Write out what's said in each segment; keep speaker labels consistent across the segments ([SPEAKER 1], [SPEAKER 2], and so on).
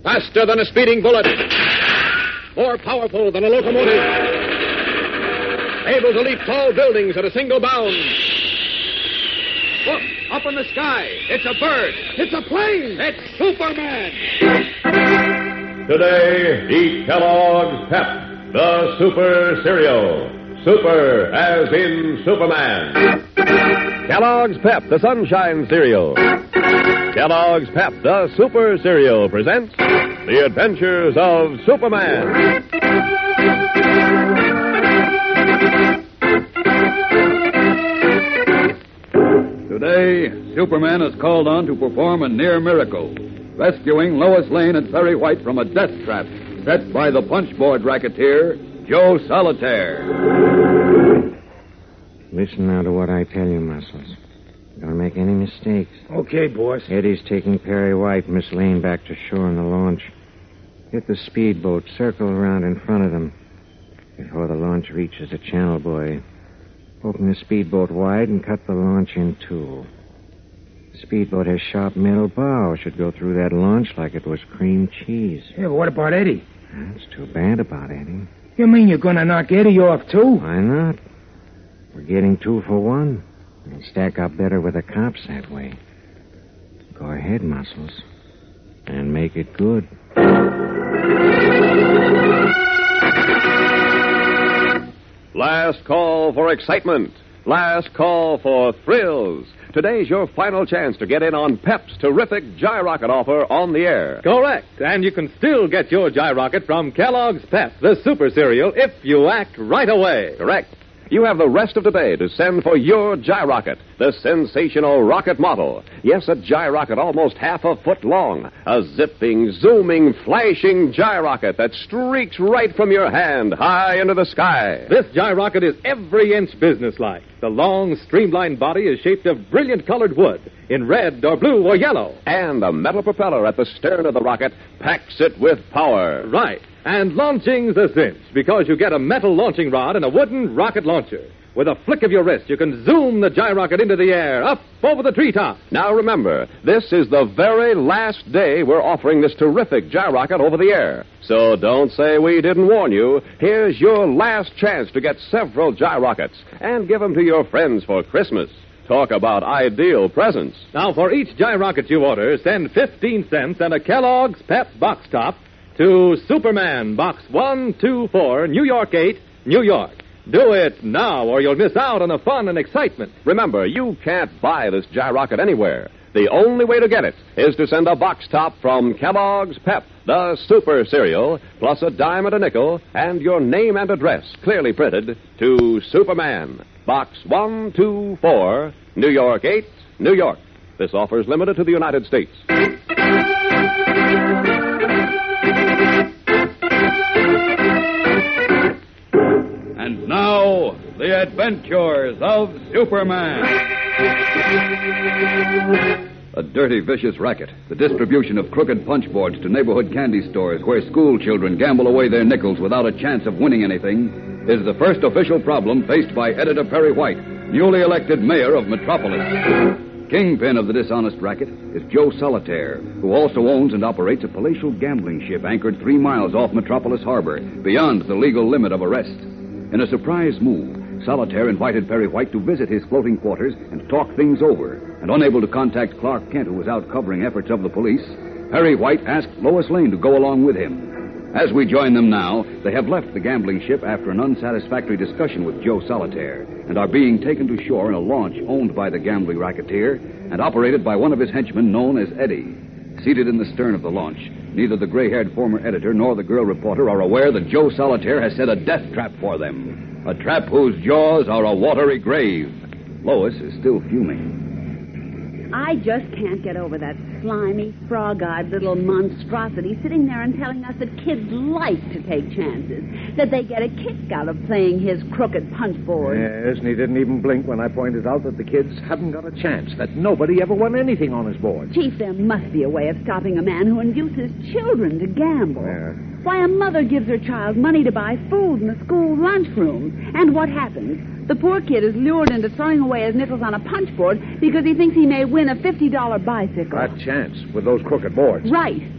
[SPEAKER 1] Faster than a speeding bullet. More powerful than a locomotive. Able to leap tall buildings at a single bound. Look, up in the sky. It's a bird. It's a plane. It's Superman.
[SPEAKER 2] Today, eat Kellogg's Pep, the Super Cereal. Super as in Superman. Kellogg's Pep, the Sunshine Cereal. Kellogg's Pep, the Super Cereal, presents The Adventures of Superman.
[SPEAKER 3] Today, Superman is called on to perform a near miracle, rescuing Lois Lane and Perry White from a death trap set by the punchboard racketeer, Joe Solitaire.
[SPEAKER 4] Listen now to what I tell you, Muscles. Don't make any mistakes.
[SPEAKER 5] Okay, boss.
[SPEAKER 4] Eddie's taking Perry White and Miss Lane back to shore in the launch. Hit the speedboat, circle around in front of them. Before the launch reaches the channel buoy, open the speedboat wide and cut the launch in two. The speedboat has sharp metal bow. Should go through that launch like it was cream cheese.
[SPEAKER 5] Yeah, what about Eddie?
[SPEAKER 4] That's too bad about Eddie.
[SPEAKER 5] You mean you're gonna knock Eddie off, too?
[SPEAKER 4] Why not? We're getting 2 for 1. We'll stack up better with the cops that way. Go ahead, Muscles, and make it good.
[SPEAKER 2] Last call for excitement. Last call for thrills. Today's your final chance to get in on Pep's terrific Gyrocket offer on the air.
[SPEAKER 1] Correct. And you can still get your Gyrocket from Kellogg's Pep, the Super Cereal, if you act right away.
[SPEAKER 2] Correct. You have the rest of today to send for your Gyrocket, the sensational rocket model. Yes, a Gyrocket almost half a foot long. A zipping, zooming, flashing Gyrocket that streaks right from your hand high into the sky.
[SPEAKER 1] This Gyrocket is every inch businesslike. The long, streamlined body is shaped of brilliant colored wood in red or blue or yellow.
[SPEAKER 2] And a metal propeller at the stern of the rocket packs it with power.
[SPEAKER 1] Right. And launching's a cinch because you get a metal launching rod and a wooden rocket launcher. With a flick of your wrist, you can zoom the Gyrocket into the air, up over the treetops.
[SPEAKER 2] Now remember, this is the very last day we're offering this terrific Gyrocket over the air. So don't say we didn't warn you. Here's your last chance to get several Gyrockets and give them to your friends for Christmas. Talk about ideal presents.
[SPEAKER 1] Now, for each Gyrocket you order, send 15 cents and a Kellogg's Pep box top to Superman, Box 124, New York 8, New York. Do it now, or you'll miss out on the fun and excitement.
[SPEAKER 2] Remember, you can't buy this Gyrocket anywhere. The only way to get it is to send a box top from Kellogg's Pep, the Super Cereal, plus a dime and a nickel, and your name and address clearly printed to Superman, Box 124, New York 8, New York. This offer is limited to the United States.
[SPEAKER 3] And now, the adventures of Superman. A dirty, vicious racket. The distribution of crooked punchboards to neighborhood candy stores where school children gamble away their nickels without a chance of winning anything is the first official problem faced by Editor Perry White, newly elected mayor of Metropolis. Kingpin of the dishonest racket is Joe Solitaire, who also owns and operates a palatial gambling ship anchored 3 miles off Metropolis Harbor, beyond the legal limit of arrest. In a surprise move, Solitaire invited Perry White to visit his floating quarters and talk things over. And unable to contact Clark Kent, who was out covering efforts of the police, Perry White asked Lois Lane to go along with him. As we join them now, they have left the gambling ship after an unsatisfactory discussion with Joe Solitaire and are being taken to shore in a launch owned by the gambling racketeer and operated by one of his henchmen known as Eddie. Seated in the stern of the launch, neither the gray-haired former editor nor the girl reporter are aware that Joe Solitaire has set a death trap for them. A trap whose jaws are a watery grave. Lois is still fuming.
[SPEAKER 6] I just can't get over that slimy, frog-eyed little monstrosity sitting there and telling us that kids like to take chances, that they get a kick out of playing his crooked punchboard.
[SPEAKER 5] Yes, and he didn't even blink when I pointed out that the kids haven't got a chance, that nobody ever won anything on his board.
[SPEAKER 6] Chief, there must be a way of stopping a man who induces children to gamble.
[SPEAKER 5] Yeah.
[SPEAKER 6] Why, a mother gives her child money to buy food in the school lunchroom, and what happens? The poor kid is lured into throwing away his nickels on a punchboard because he thinks he may win a $50 bicycle.
[SPEAKER 5] That chance with those crooked boards.
[SPEAKER 6] Right.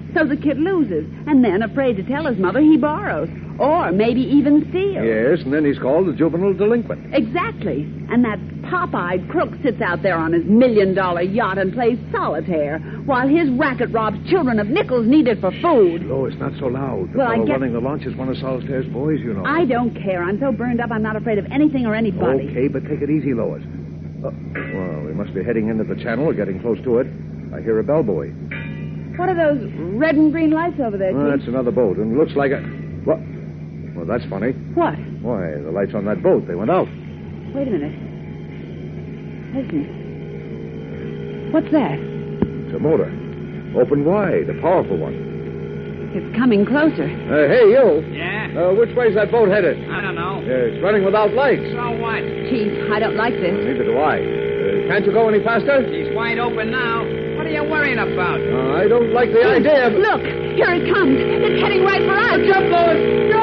[SPEAKER 6] So the kid loses, and then, afraid to tell his mother, he borrows. Or maybe even steals.
[SPEAKER 5] Yes, and then he's called a juvenile delinquent.
[SPEAKER 6] Exactly. And that pop-eyed crook sits out there on his $1 million yacht and plays solitaire, while his racket robs children of nickels needed for food.
[SPEAKER 5] Lois, not so loud. The
[SPEAKER 6] Well, I
[SPEAKER 5] fellow
[SPEAKER 6] guess-
[SPEAKER 5] running the launch is one of Solitaire's boys, you know.
[SPEAKER 6] I don't care. I'm so burned up I'm not afraid of anything or anybody.
[SPEAKER 5] Okay, but take it easy, Lois. Well, we must be heading into the channel or getting close to it. I hear a bellbuoy.
[SPEAKER 6] What are those red and green lights over there,
[SPEAKER 5] Oh,
[SPEAKER 6] Chief?
[SPEAKER 5] that's another boat, and it looks like a... What? Well, that's funny.
[SPEAKER 6] What?
[SPEAKER 5] Why, the lights on that boat, they went out.
[SPEAKER 6] Wait a minute. Listen. What's that?
[SPEAKER 5] It's a motor. Open wide, a powerful one.
[SPEAKER 6] It's coming closer.
[SPEAKER 5] Hey, you.
[SPEAKER 7] Yeah?
[SPEAKER 5] Which way's that boat headed?
[SPEAKER 7] I don't know.
[SPEAKER 5] It's running without lights.
[SPEAKER 7] So what?
[SPEAKER 6] Chief, I don't like this.
[SPEAKER 5] Neither do I. Can't you go any faster?
[SPEAKER 7] She's wide open now. What are you worrying about?
[SPEAKER 5] I don't like the idea of...
[SPEAKER 6] Look, here it comes. It's heading right for us.
[SPEAKER 5] Jump, Lois!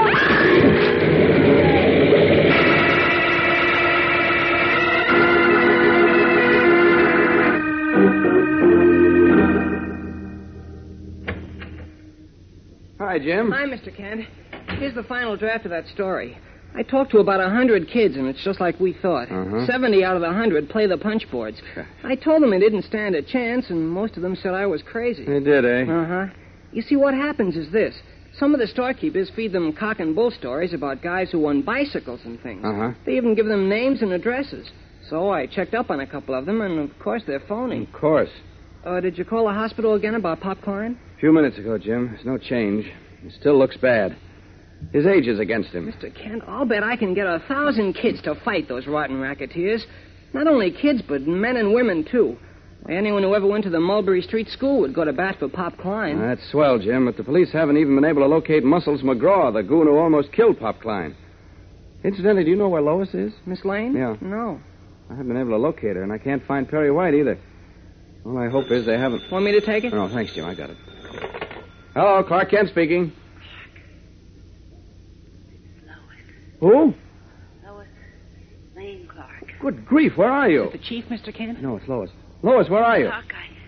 [SPEAKER 8] Hi, Jim.
[SPEAKER 9] Hi, Mr. Kent. Here's the final draft of that story. I talked to about 100 kids, and it's just like we thought. 70 out of the 100 play the punch boards. I told them they didn't stand a chance, and most of them said I was crazy.
[SPEAKER 8] They did, eh?
[SPEAKER 9] Uh-huh. You see, what happens is this. Some of the storekeepers feed them cock and bull stories about guys who won bicycles and things. They even give them names and addresses. So I checked up on a couple of them, and of course they're phony.
[SPEAKER 8] Of course.
[SPEAKER 9] Did you call the hospital again about Pop Klein?
[SPEAKER 8] A few minutes ago, Jim. There's no change. He still looks bad. His age is against him.
[SPEAKER 9] Mr. Kent, I'll bet I can get 1,000 kids to fight those rotten racketeers. Not only kids, but men and women, too. Why, anyone who ever went to the Mulberry Street School would go to bat for Pop Klein.
[SPEAKER 8] That's swell, Jim, but the police haven't even been able to locate Muscles McGraw, the goon who almost killed Pop Klein. Incidentally, do you know where Lois is?
[SPEAKER 9] Miss Lane?
[SPEAKER 8] Yeah.
[SPEAKER 9] No.
[SPEAKER 8] I haven't been able to locate her, and I can't find Perry White either. All I hope is they haven't...
[SPEAKER 9] Want me to take it?
[SPEAKER 8] No, thanks, Jim. I got it. Hello, Clark Kent speaking. Who?
[SPEAKER 10] Lois Lane, Clark.
[SPEAKER 8] Good grief, where are you?
[SPEAKER 9] Is it the chief, Mr. Kent?
[SPEAKER 8] No, it's Lois. Lois, where are you?
[SPEAKER 10] Clark,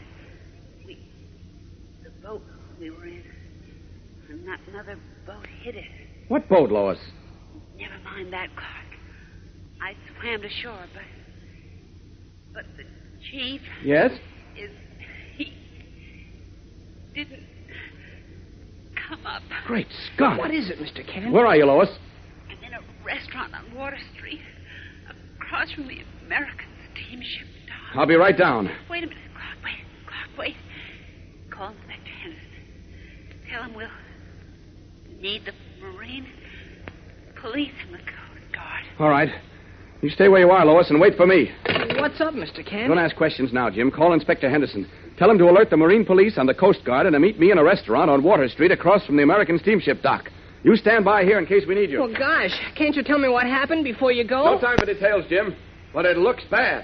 [SPEAKER 10] the boat we were in, and that another boat hit it.
[SPEAKER 8] What boat, Lois?
[SPEAKER 10] Never mind that, Clark. I swam to shore, but the chief...
[SPEAKER 8] Yes?
[SPEAKER 10] He didn't come up.
[SPEAKER 8] Great Scott.
[SPEAKER 9] What is it, Mr. Kent?
[SPEAKER 8] Where are you, Lois?
[SPEAKER 10] I'm in a restaurant on Water Street, across from the American steamship dock.
[SPEAKER 8] I'll be right down.
[SPEAKER 10] Wait a minute, Clark, wait. Call Inspector Henderson. Tell him we'll need the Marine police and the Coast Guard.
[SPEAKER 8] All right. You stay where you are, Lois, and wait for me.
[SPEAKER 9] What's up, Mr. Kent?
[SPEAKER 8] Don't ask questions now, Jim. Call Inspector Henderson. Tell him to alert the Marine Police and the Coast Guard and to meet me in a restaurant on Water Street across from the American steamship dock. You stand by here in case we need you.
[SPEAKER 9] Well, gosh, can't you tell me what happened before you go?
[SPEAKER 8] No time for details, Jim. But it looks bad.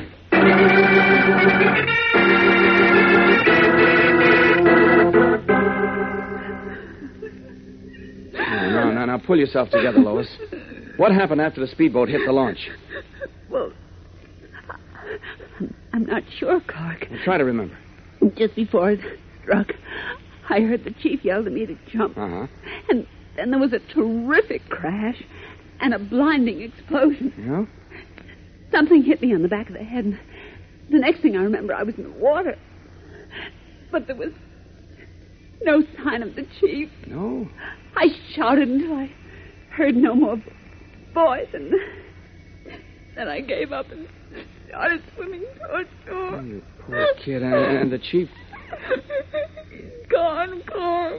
[SPEAKER 8] Now, pull yourself together, Lois. What happened after the speedboat hit the launch?
[SPEAKER 6] Well, I'm not sure, Clark.
[SPEAKER 8] Well, try to remember.
[SPEAKER 6] Just before it struck, I heard the chief yell to me to jump.
[SPEAKER 8] Uh-huh.
[SPEAKER 6] And then there was a terrific crash and a blinding explosion.
[SPEAKER 8] Yeah?
[SPEAKER 6] Something hit me on the back of the head, and the next thing I remember, I was in the water. But there was no sign of the chief.
[SPEAKER 8] No?
[SPEAKER 6] I shouted until I heard no more voice, and then I gave up and started swimming towards shore.
[SPEAKER 8] Oh, you poor kid. And the chief...
[SPEAKER 6] He's gone, Clark.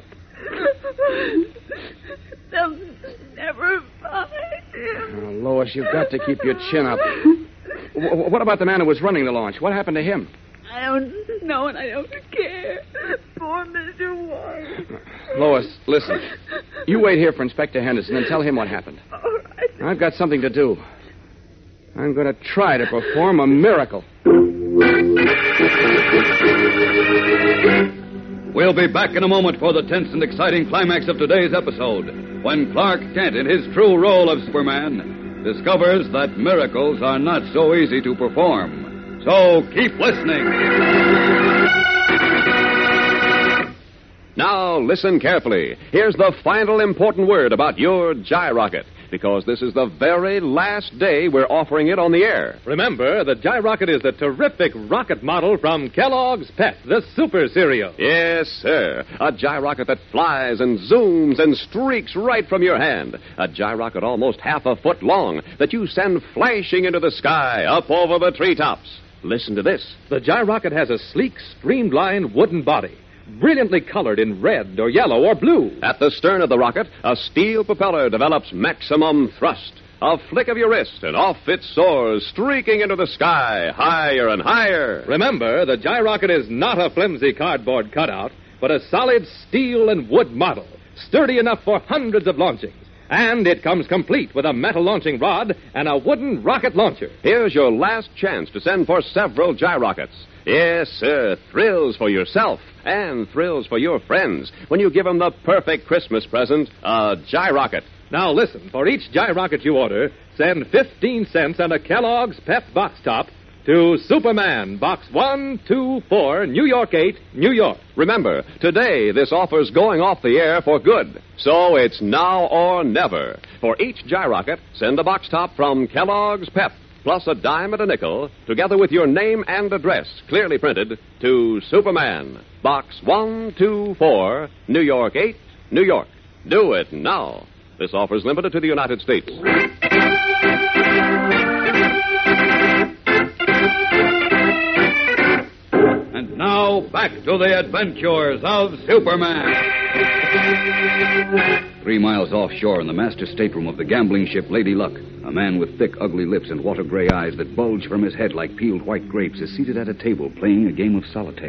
[SPEAKER 6] They'll never find him.
[SPEAKER 8] Oh, Lois, you've got to keep your chin up. What about the man who was running the launch? What happened to him?
[SPEAKER 6] I don't know, and I don't care. Poor Mr. White.
[SPEAKER 8] Lois, listen. You wait here for Inspector Henderson and tell him what happened.
[SPEAKER 6] All right.
[SPEAKER 8] I've got something to do. I'm going to try to perform a miracle.
[SPEAKER 3] We'll be back in a moment for the tense and exciting climax of today's episode, when Clark Kent, in his true role of Superman, discovers that miracles are not so easy to perform. So keep listening.
[SPEAKER 2] Now, listen carefully. Here's the final important word about your Gyrocket, because this is the very last day we're offering it on the air.
[SPEAKER 1] Remember, the Gyrocket is the terrific rocket model from Kellogg's Pep, the super cereal.
[SPEAKER 2] Yes, sir. A Gyrocket that flies and zooms and streaks right from your hand. A Gyrocket almost half a foot long that you send flashing into the sky up over the treetops. Listen to this.
[SPEAKER 1] The Gyrocket has a sleek, streamlined wooden body, brilliantly colored in red or yellow or blue.
[SPEAKER 2] At the stern of the rocket, a steel propeller develops maximum thrust. A flick of your wrist, and off it soars, streaking into the sky, higher and higher.
[SPEAKER 1] Remember, the Gyrocket is not a flimsy cardboard cutout, but a solid steel and wood model, sturdy enough for hundreds of launchings. And it comes complete with a metal launching rod and a wooden rocket launcher.
[SPEAKER 2] Here's your last chance to send for several Gyrockets. Yes, sir, thrills for yourself and thrills for your friends when you give them the perfect Christmas present, a Gyrocket.
[SPEAKER 1] Now listen, for each Gyrocket you order, send 15 cents and a Kellogg's Pep box top to Superman, Box 124, New York 8, New York.
[SPEAKER 2] Remember, today this offer's going off the air for good. So it's now or never. For each Gyrocket, send a box top from Kellogg's Pep, plus a dime and a nickel, together with your name and address, clearly printed, to Superman, Box 124, New York 8, New York. Do it now. This offer's limited to the United States.
[SPEAKER 3] And now, back to the adventures of Superman. 3 miles offshore in the master stateroom of the gambling ship Lady Luck, a man with thick, ugly lips and water-gray eyes that bulge from his head like peeled white grapes is seated at a table playing a game of solitaire.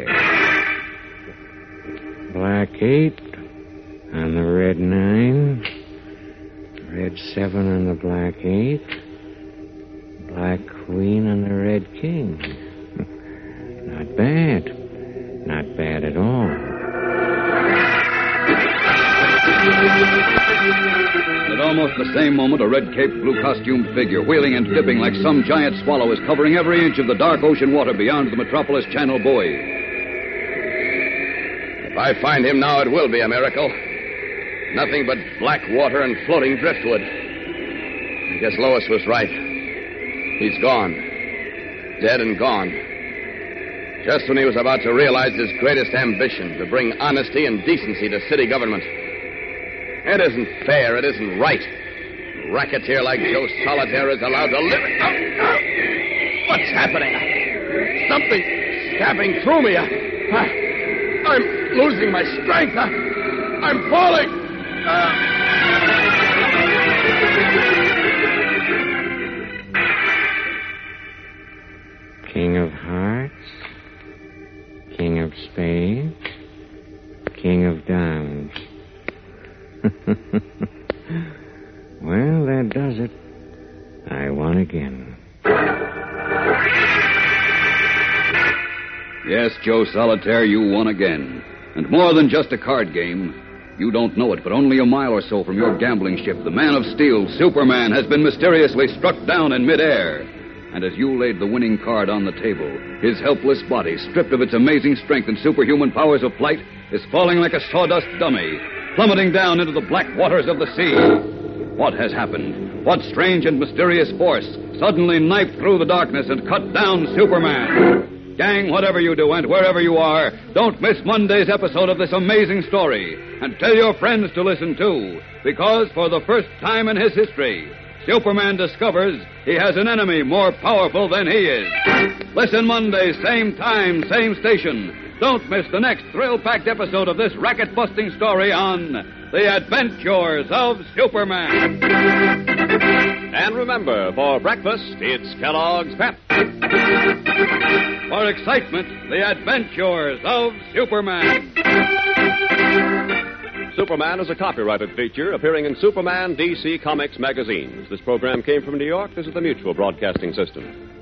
[SPEAKER 4] Black 8 on the red 9. Red 7 on the black 8. Black queen on the red king. Not bad. Not bad at all.
[SPEAKER 3] At almost the same moment, a red-caped, blue-costumed figure, wheeling and dipping like some giant swallow, is covering every inch of the dark ocean water beyond the Metropolis Channel buoy.
[SPEAKER 8] If I find him now, it will be a miracle. Nothing but black water and floating driftwood. I guess Lois was right. He's gone. Dead and gone. Just when he was about to realize his greatest ambition, to bring honesty and decency to city government. It isn't fair. It isn't right. A racketeer like Joe Solitaire is allowed to live. What's happening? Something stabbing through me. I'm losing my strength. I'm falling.
[SPEAKER 4] King of Hearts, King of Spades, King of Diamonds. Well, that does it. I won again.
[SPEAKER 3] Yes, Joe Solitaire, you won again. And more than just a card game. You don't know it, but only a mile or so from your gambling ship, the Man of Steel, Superman, has been mysteriously struck down in midair. And as you laid the winning card on the table, his helpless body, stripped of its amazing strength and superhuman powers of flight, is falling like a sawdust dummy, plummeting down into the black waters of the sea. What has happened? What strange and mysterious force suddenly knifed through the darkness and cut down Superman? Gang, whatever you do and wherever you are, don't miss Monday's episode of this amazing story. And tell your friends to listen, too, because for the first time in his history, Superman discovers he has an enemy more powerful than he is. Listen Monday, same time, same station. Don't miss the next thrill-packed episode of this racket-busting story on The Adventures of Superman.
[SPEAKER 2] And remember, for breakfast, it's Kellogg's Pep.
[SPEAKER 3] For excitement, The Adventures of Superman.
[SPEAKER 2] Superman is a copyrighted feature appearing in Superman DC Comics magazines. This program came from New York. This is the Mutual Broadcasting System.